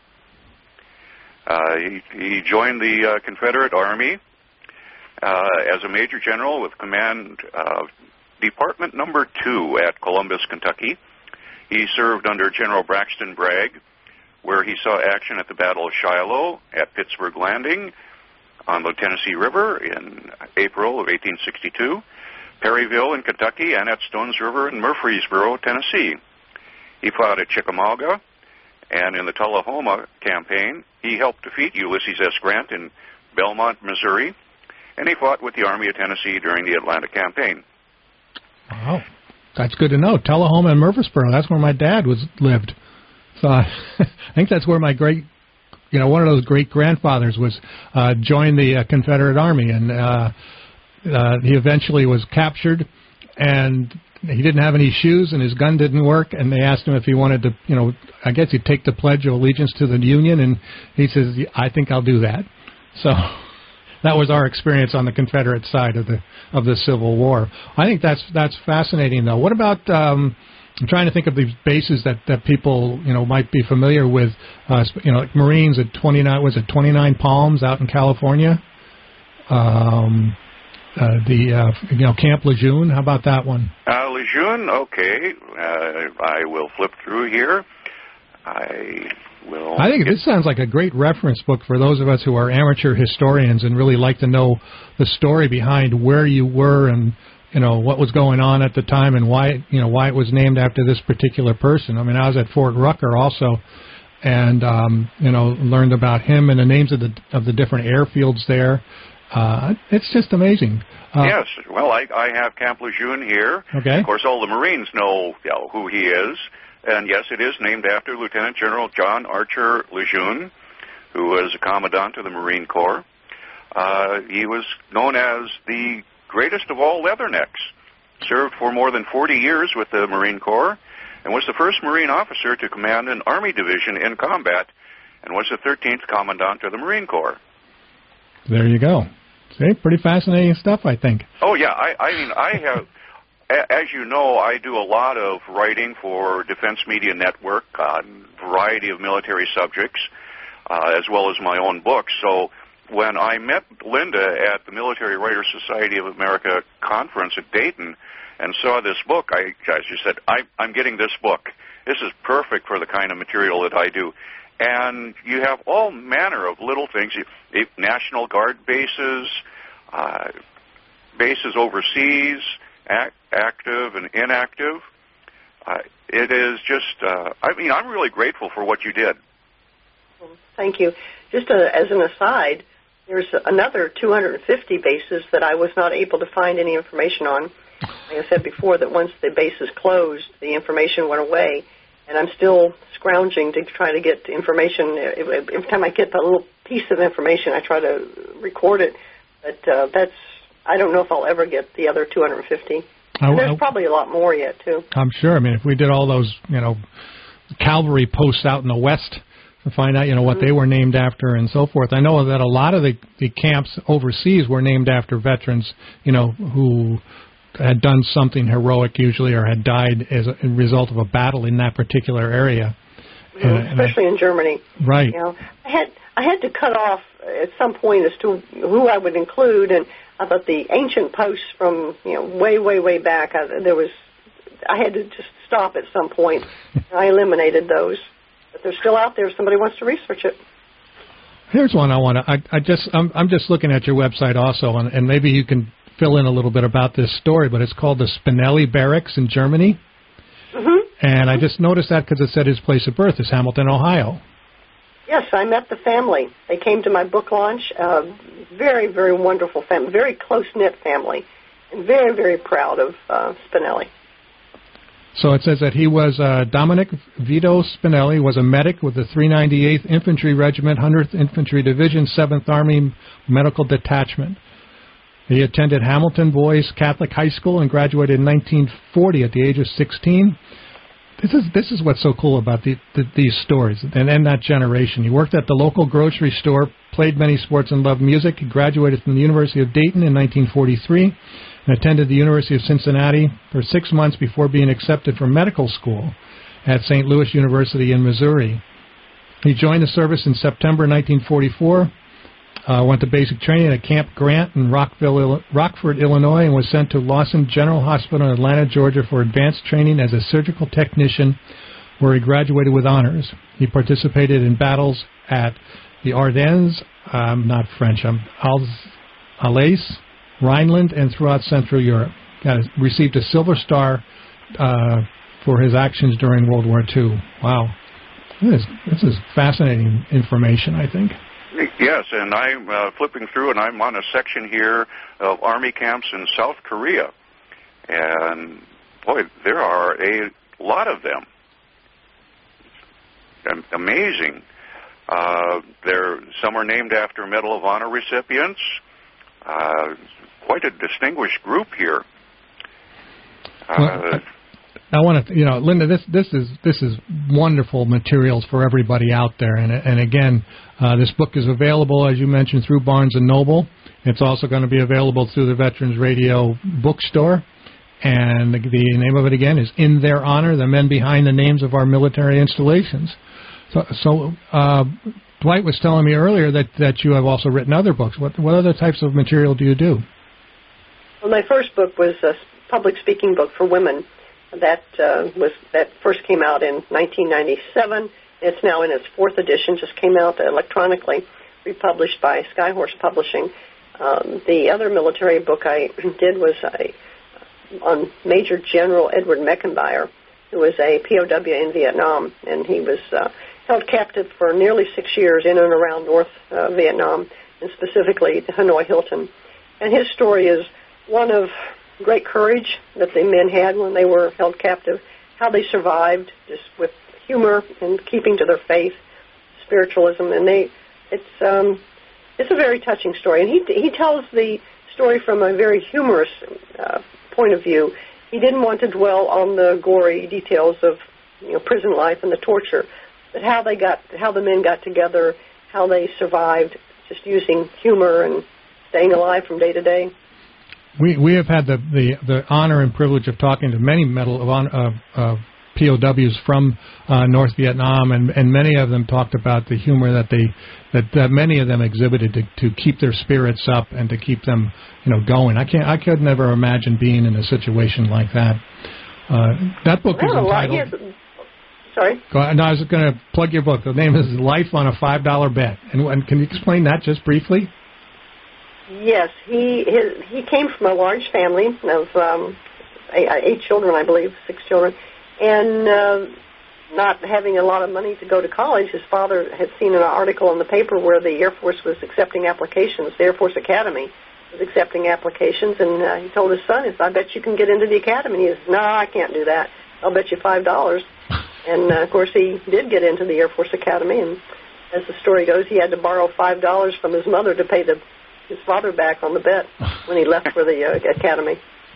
Uh, he he joined the uh, Confederate Army uh, as a major general with command. Uh, Department Number Two at Columbus, Kentucky. He served under General Braxton Bragg, where he saw action at the Battle of Shiloh, at Pittsburgh Landing, on the Tennessee River in April of eighteen sixty-two, Perryville in Kentucky, and at Stones River in Murfreesboro, Tennessee. He fought at Chickamauga, and in the Tullahoma campaign, he helped defeat Ulysses S. Grant in Belmont, Missouri, and he fought with the Army of Tennessee during the Atlanta campaign. Wow, that's good to know. Tullahoma and Murfreesboro, that's where my dad was lived. So I think that's where my great, you know, one of those great-grandfathers was, uh, joined the uh, Confederate Army, and uh, uh, he eventually was captured, and he didn't have any shoes, and his gun didn't work, and they asked him if he wanted to, you know, I guess he'd take the Pledge of Allegiance to the Union, and he says, I think I'll do that. So that was our experience on the Confederate side of the of the Civil War. I think that's that's fascinating, though. What about? Um, I'm trying to think of these bases that, that people you know might be familiar with. Uh, you know, like Marines at twenty-nine. Was it twenty-nine Palms out in California? Um, uh, the uh, you know Camp Lejeune. How about that one? Uh, Lejeune. Okay, uh, I will flip through here. I will. I think this sounds like a great reference book for those of us who are amateur historians and really like to know the story behind where you were and, you know, what was going on at the time and why, you know, why it was named after this particular person. I mean, I was at Fort Rucker also, and um, you know, learned about him and the names of the of the different airfields there. Uh, it's just amazing. Uh, yes. Well, I, I have Camp Lejeune here. Okay. Of course, all the Marines know, you know who he is. And, yes, it is named after Lieutenant General John Archer Lejeune, who was a commandant of the Marine Corps. Uh, he was known as the greatest of all leathernecks, served for more than forty years with the Marine Corps, and was the first Marine officer to command an Army division in combat, and was the thirteenth Commandant of the Marine Corps. There you go. See, pretty fascinating stuff, I think. Oh, yeah. I, I mean, I have... As you know, I do a lot of writing for Defense Media Network on a variety of military subjects, uh, as well as my own books. So when I met Linda at the Military Writers Society of America conference at Dayton and saw this book, I, I just said, I, I'm getting this book. This is perfect for the kind of material that I do. And you have all manner of little things, National Guard bases, uh, bases overseas, act, active and inactive. Uh, it is just, uh, I mean, I'm really grateful for what you did. Thank you. Just a, as an aside, there's another two hundred fifty bases that I was not able to find any information on. Like I said before, that once the bases closed, the information went away, and I'm still scrounging to try to get information. Every time I get a little piece of information, I try to record it, but uh, that's, I don't know if I'll ever get the other two hundred fifty. And there's probably a lot more yet, too. I'm sure. I mean, if we did all those, you know, cavalry posts out in the West to find out, you know, what mm-hmm. they were named after and so forth. I know that a lot of the, the camps overseas were named after veterans, you know, who had done something heroic usually or had died as a result of a battle in that particular area. Mm-hmm. And, Especially and I, in Germany. Right. You know, I had I had to cut off at some point as to who I would include, and I thought the ancient posts from, you know, way, way, way back, I, there was, I had to just stop at some point. I eliminated those. But they're still out there if somebody wants to research it. Here's one I want to, I, I just, I'm, I'm just looking at your website also, and, and maybe you can fill in a little bit about this story, but it's called the Spinelli Barracks in Germany. Mm-hmm. And I just noticed that because it said his place of birth is Hamilton, Ohio. Yes, I met the family. They came to my book launch. Uh, very, very wonderful family, very close-knit family, and very, very proud of uh, Spinelli. So it says that he was, uh, Dominic Vito Spinelli was a medic with the three ninety-eighth Infantry Regiment, hundredth Infantry Division, seventh Army Medical Detachment. He attended Hamilton Boys Catholic High School and graduated in nineteen forty at the age of sixteen. This is this is what's so cool about the, the, these stories and, and that generation. He worked at the local grocery store, played many sports, and loved music. He graduated from the University of Dayton in nineteen forty-three and attended the University of Cincinnati for six months before being accepted for medical school at Saint Louis University in Missouri. He joined the service in September nineteen forty-four, uh, went to basic training at Camp Grant in Rockville, Rockford, Illinois, and was sent to Lawson General Hospital in Atlanta, Georgia for advanced training as a surgical technician, where he graduated with honors. He participated in battles at the Ardennes, um, not French, um, Alsace, Rhineland, and throughout Central Europe. Got a, received a Silver Star uh, for his actions during World War Two. Wow. This is, this is fascinating information, I think. Yes, and I'm uh, flipping through, and I'm on a section here of Army camps in South Korea. And, boy, there are a lot of them. Amazing. Uh, there, some are named after Medal of Honor recipients. Uh, quite a distinguished group here. Uh, well, I want to, you know, Linda, this this is this is wonderful materials for everybody out there, and and again, uh, this book is available, as you mentioned, through Barnes and Noble. It's also going to be available through the Veterans Radio bookstore, and the, the name of it again is In Their Honor: The Men Behind the Names of Our Military Installations. So, so uh, Dwight was telling me earlier that that you have also written other books. What what other types of material do you do? Well, my first book was a public speaking book for women. That uh, was that first came out in nineteen ninety-seven, It's now in its fourth edition, just came out electronically, republished by Skyhorse Publishing. Um, the other military book I did was a, on Major General Edward Meckenbauer, who was a P O W in Vietnam, and he was uh, held captive for nearly six years in and around North uh, Vietnam, and specifically the Hanoi Hilton. And his story is one of great courage that the men had when they were held captive, how they survived just with humor and keeping to their faith, spiritualism, and they it's um, it's a very touching story. And he he tells the story from a very humorous uh, point of view. He didn't want to dwell on the gory details of you know prison life and the torture, but how they got how the men got together, how they survived, just using humor and staying alive from day to day. We we have had the, the, the honor and privilege of talking to many Medal of Honor uh, uh, P O Ws from uh, North Vietnam, and, and many of them talked about the humor that they that, that many of them exhibited to, to keep their spirits up and to keep them you know going. I can't I could never imagine being in a situation like that. Uh, that book is entitled. Sorry. Go ahead. No, I was going to plug your book. The name is Life on a Five Dollar Bet, and, and can you explain that just briefly? Yes, he his, he came from a large family of um, eight, eight children, I believe, six children, and uh, not having a lot of money to go to college. His father had seen an article in the paper where the Air Force was accepting applications. The Air Force Academy was accepting applications, and uh, he told his son, "I bet you can get into the academy." And he says, "No, I can't do that. I'll bet you five dollars." And uh, of course, he did get into the Air Force Academy, and as the story goes, he had to borrow five dollars from his mother to pay the his father back on the bet when he left for the uh, academy.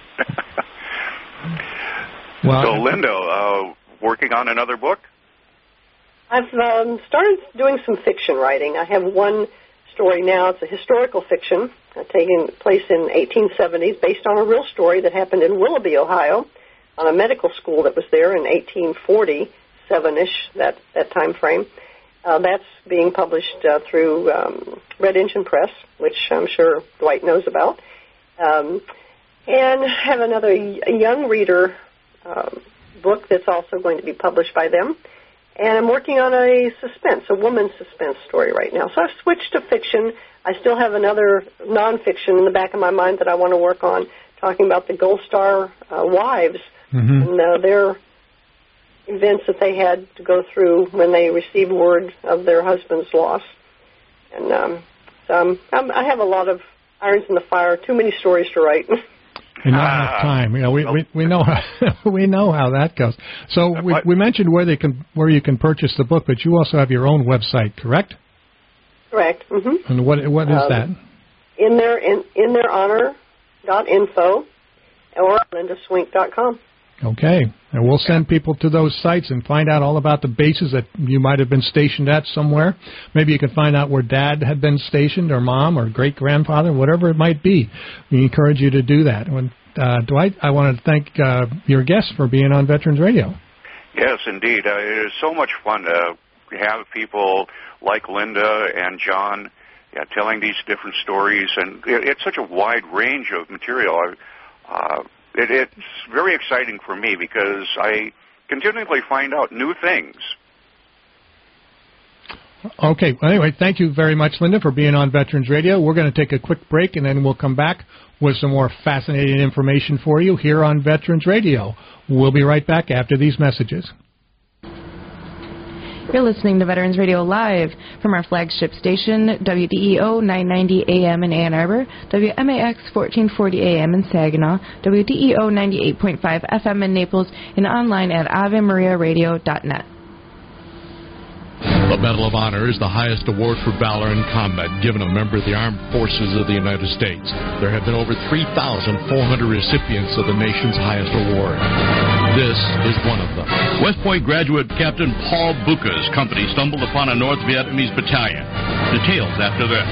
Well, so, Linda, uh, working on another book? I've um, started doing some fiction writing. I have one story now. It's a historical fiction uh, taking place in eighteen seventies, based on a real story that happened in Willoughby, Ohio, on a medical school that was there in eighteen forty-seven-ish, that, that time frame. Uh, that's being published uh, through um, Red Engine Press, which I'm sure Dwight knows about. Um, and have another a young reader um, book that's also going to be published by them. And I'm working on a suspense, a woman's suspense story right now. So I've switched to fiction. I still have another nonfiction in the back of my mind that I want to work on, talking about the Gold Star uh, wives mm-hmm. and uh, their events that they had to go through when they received word of their husband's loss. And um, so I'm, I'm, I have a lot of irons in the fire, too many stories to write. And not enough time. You know, we, we, we know how, we know how that goes. So we, we mentioned where they can where you can purchase the book, but you also have your own website, correct? Correct. Mm-hmm. And what what is um, that? In their in in their honor dot info or linda swink dot com. Okay, and we'll send people to those sites and find out all about the bases that you might have been stationed at somewhere. Maybe you can find out where Dad had been stationed, or Mom, or great-grandfather, whatever it might be. We encourage you to do that. When, uh, Dwight, I want to thank uh, your guests for being on Veterans Radio. Yes, indeed. Uh, it is so much fun to have people like Linda and John yeah, telling these different stories, and it, it's such a wide range of material. Uh, It, it's very exciting for me because I continually find out new things. Okay. Well, anyway, thank you very much, Linda, for being on Veterans Radio. We're going to take a quick break, and then we'll come back with some more fascinating information for you here on Veterans Radio. We'll be right back after these messages. You're listening to Veterans Radio Live from our flagship station, W D E O nine ninety A M in Ann Arbor, W M A X fourteen forty A M in Saginaw, W D E O ninety-eight point five F M in Naples, and online at ave maria radio dot net. The Medal of Honor is the highest award for valor in combat given a member of the Armed Forces of the United States. There have been over three thousand four hundred recipients of the nation's highest award. This is one of them. West Point graduate Captain Paul Buca's company stumbled upon a North Vietnamese battalion. Details after this.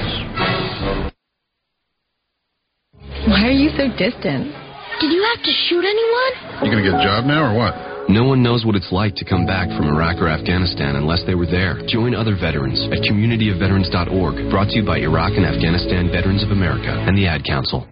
Why are you so distant? Did you have to shoot anyone? You gonna get a job now or what? No one knows what it's like to come back from Iraq or Afghanistan unless they were there. Join other veterans at community of veterans dot org, brought to you by Iraq and Afghanistan Veterans of America and the Ad Council.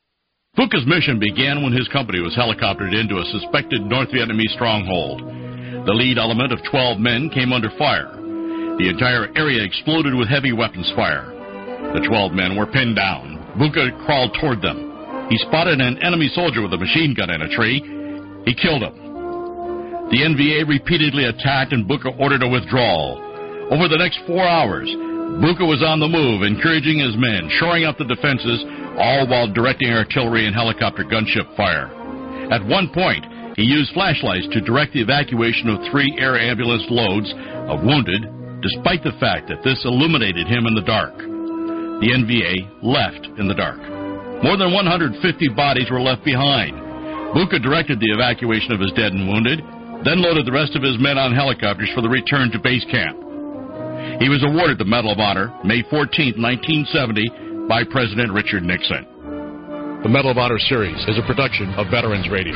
Buca's mission began when his company was helicoptered into a suspected North Vietnamese stronghold. The lead element of twelve men came under fire. The entire area exploded with heavy weapons fire. The twelve men were pinned down. Buka crawled toward them. He spotted an enemy soldier with a machine gun in a tree. He killed him. The N V A repeatedly attacked, and Buka ordered a withdrawal. Over the next four hours, Buka was on the move, encouraging his men, shoring up the defenses, all while directing artillery and helicopter gunship fire. At one point, he used flashlights to direct the evacuation of three air ambulance loads of wounded, despite the fact that this illuminated him in the dark. The N V A left in the dark. More than one hundred fifty bodies were left behind. Buka directed the evacuation of his dead and wounded, then loaded the rest of his men on helicopters for the return to base camp. He was awarded the Medal of Honor May fourteenth, nineteen seventy, by President Richard Nixon. The Medal of Honor series is a production of Veterans Radio.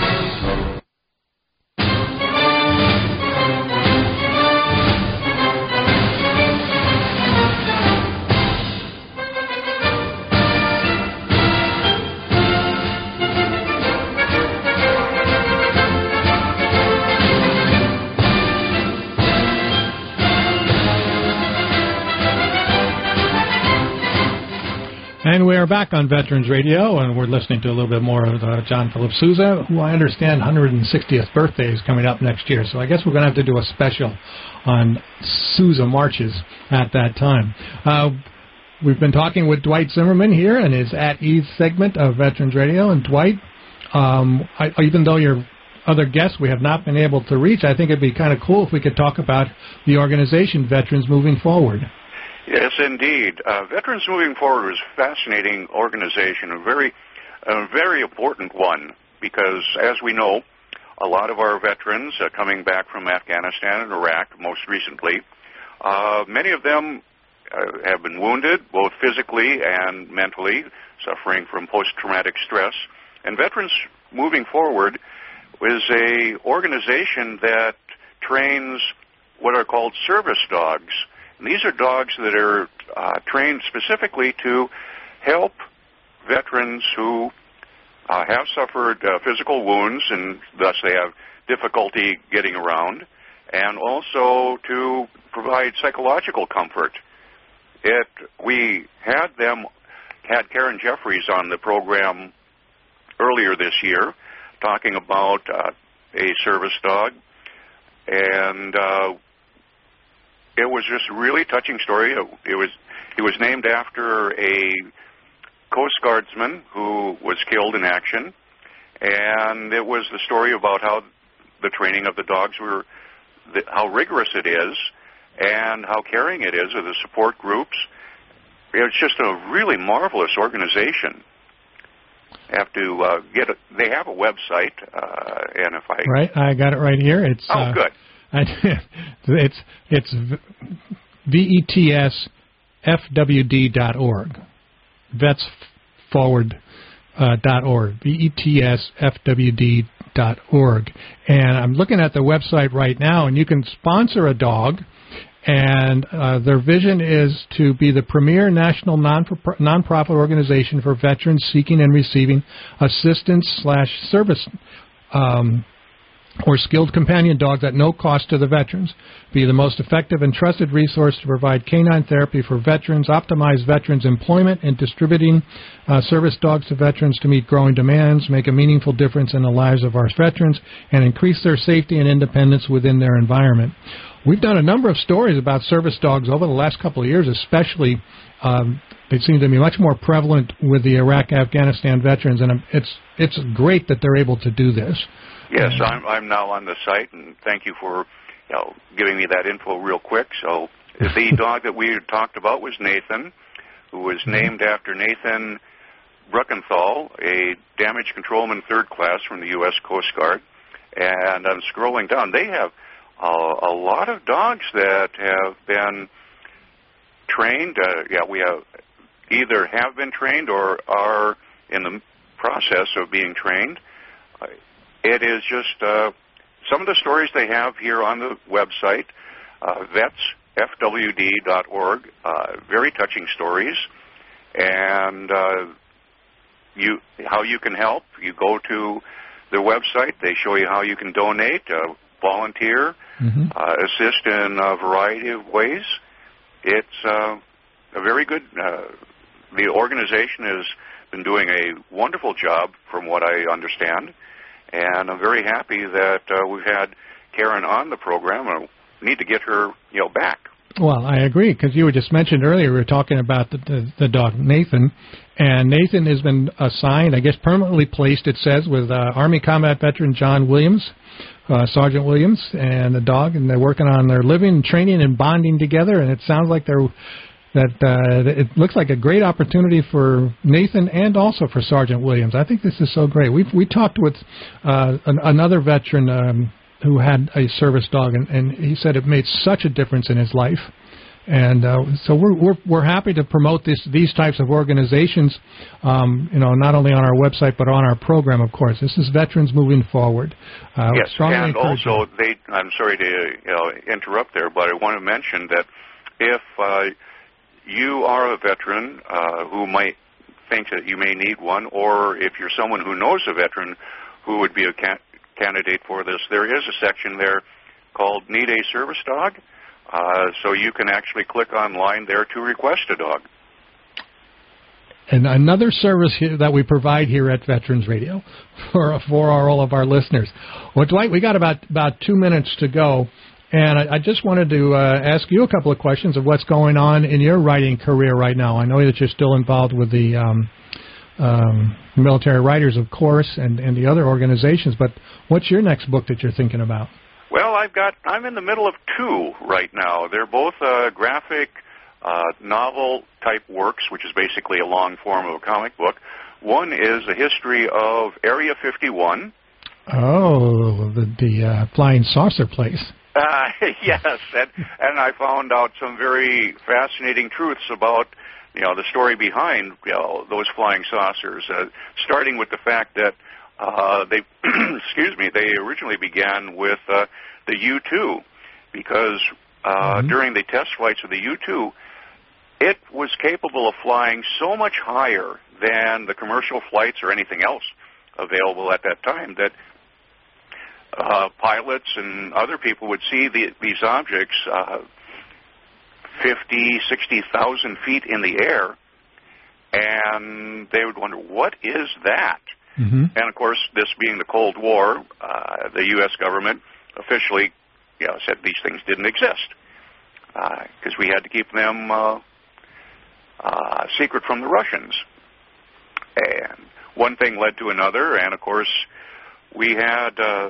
And we are back on Veterans Radio, and we're listening to a little bit more of uh, John Philip Sousa, who I understand one hundred sixtieth birthday is coming up next year. So I guess we're going to have to do a special on Sousa marches at that time. Uh, we've been talking with Dwight Zimmerman here in his At Ease segment of Veterans Radio. And Dwight, um, I, even though your other guests we have not been able to reach, I think it'd be kind of cool if we could talk about the organization Veterans Moving Forward. Yes, indeed. Uh, Veterans Moving Forward is a fascinating organization, a very, a very important one, because, as we know, a lot of our veterans uh, coming back from Afghanistan and Iraq, most recently, uh, many of them uh, have been wounded, both physically and mentally, suffering from post-traumatic stress. And Veterans Moving Forward is a organization that trains what are called service dogs. And these are dogs that are uh, trained specifically to help veterans who uh, have suffered uh, physical wounds, and thus they have difficulty getting around, and also to provide psychological comfort. It, we had them, had Karen Jeffries on the program earlier this year talking about uh, a service dog, and uh, it was just a really touching story. It, it was it was named after a Coast Guardsman who was killed in action, and it was the story about how the training of the dogs were, the, how rigorous it is, and how caring it is of the support groups. It's just a really marvelous organization. Have to uh, get a, they have a website, uh, and if I right, I got it right here. It's oh uh, good. it's it's V E T S F W D dot org. Vets Forward uh, dot org. V E T S F W D dot org. And I'm looking at the website right now, and you can sponsor a dog. And uh, their vision is to be the premier national non nonprofit organization for veterans seeking and receiving assistance slash service um, or skilled companion dogs at no cost to the veterans. Be the most effective and trusted resource to provide canine therapy for veterans, optimize veterans' employment, and distributing uh, service dogs to veterans to meet growing demands, make a meaningful difference in the lives of our veterans, and increase their safety and independence within their environment. We've done a number of stories about service dogs over the last couple of years, especially um, they seem to be much more prevalent with the Iraq-Afghanistan veterans, and it's it's great that they're able to do this. Yes, I'm, I'm now on the site, and thank you for you know, giving me that info real quick. So the dog that we talked about was Nathan, who was named after Nathan Bruckenthal, a damage controlman third class from the U S Coast Guard. And I'm scrolling down. They have uh, a lot of dogs that have been trained. Uh, yeah, we have either have been trained or are in the process of being trained. Uh, it is just uh, some of the stories they have here on the website, uh, vets F W D dot org. Uh, very touching stories, and uh, you how you can help. You go to their website. They show you how you can donate. Uh, volunteer, mm-hmm. uh, assist in a variety of ways. It's uh, a very good, uh, the organization has been doing a wonderful job from what I understand, and I'm very happy that uh, we've had Karen on the program. I need to get her, you know, back. Well, I agree, because you were just mentioned earlier, we were talking about the, the, the dog, Nathan, and Nathan has been assigned, I guess permanently placed, it says, with uh, Army combat veteran John Williams, uh, Sergeant Williams, and the dog, and they're working on their living, training, and bonding together, and it sounds like they're, that uh, it looks like a great opportunity for Nathan and also for Sergeant Williams. I think this is so great. We we talked with uh, an, another veteran um, who had a service dog, and, and he said it made such a difference in his life. And uh, so we're we're we're happy to promote this these types of organizations, um, you know, not only on our website but on our program. Of course, this is Veterans Moving Forward. Uh, yes, and also you. they. I'm sorry to you know, interrupt there, but I want to mention that if uh, you are a veteran uh, who might think that you may need one, or if you're someone who knows a veteran who would be a can- candidate for this, there is a section there called Need a Service Dog. Uh, so you can actually click online there to request a dog. And another service here that we provide here at Veterans Radio for for our, all of our listeners. Well, Dwight, we got about, about two minutes to go. And I, I just wanted to uh, ask you a couple of questions of what's going on in your writing career right now. I know that you're still involved with the um, um, military writers, of course, and, and the other organizations, but what's your next book that you're thinking about? Well, I've got, I'm in the middle of two right now. They're both uh, graphic uh, novel-type works, which is basically a long form of a comic book. One is a history of Area fifty-one. Oh, the, the uh, flying saucer place. Uh, yes, and, and I found out some very fascinating truths about, you know, the story behind, you know, those flying saucers, uh, starting with the fact that uh, they, excuse me, they originally began with uh, the U two, because uh, mm-hmm. during the test flights of the U two, it was capable of flying so much higher than the commercial flights or anything else available at that time that Uh, pilots and other people would see the, these objects uh, fifty, sixty thousand feet in the air, and they would wonder, what is that? Mm-hmm. And, of course, this being the Cold War, uh, the U S government officially you know, said these things didn't exist because uh, we had to keep them uh, uh, secret from the Russians. And one thing led to another, and, of course, we had Uh,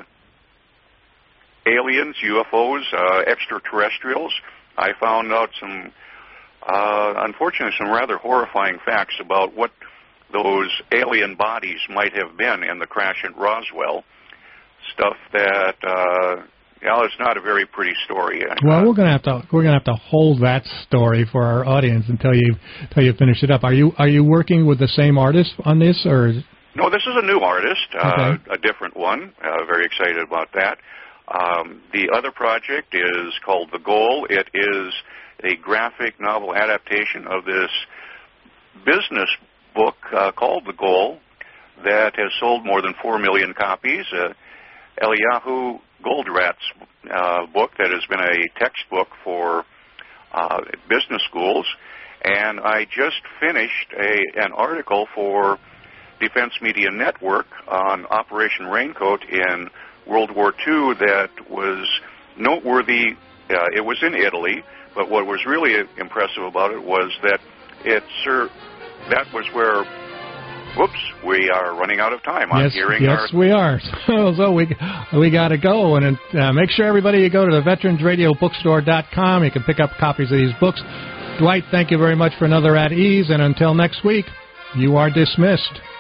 aliens, U F Os, uh, extraterrestrials. I found out some, uh, unfortunately, some rather horrifying facts about what those alien bodies might have been in the crash at Roswell. Stuff that, uh, you know, it's not a very pretty story. Well, uh, we're gonna have to we're gonna have to hold that story for our audience until you until you finish it up. Are you are you working with the same artist on this, or? No, this is a new artist, uh, okay. a different one. Uh, very excited about that. Um, the other project is called The Goal. It is a graphic novel adaptation of this business book uh, called The Goal that has sold more than four million copies. Uh, Eliyahu Goldrat's uh, book that has been a textbook for uh, business schools. And I just finished a, an article for Defense Media Network on Operation Raincoat in World War Two that was noteworthy. Uh, it was in Italy, but what was really impressive about it was that it, sir, that was where, whoops, we are running out of time. I'm yes, hearing yes, our... we are. So, so we we got to go, and uh, make sure everybody you go to the veterans radio bookstore dot com. You can pick up copies of these books. Dwight, thank you very much for another At Ease, and until next week, you are dismissed.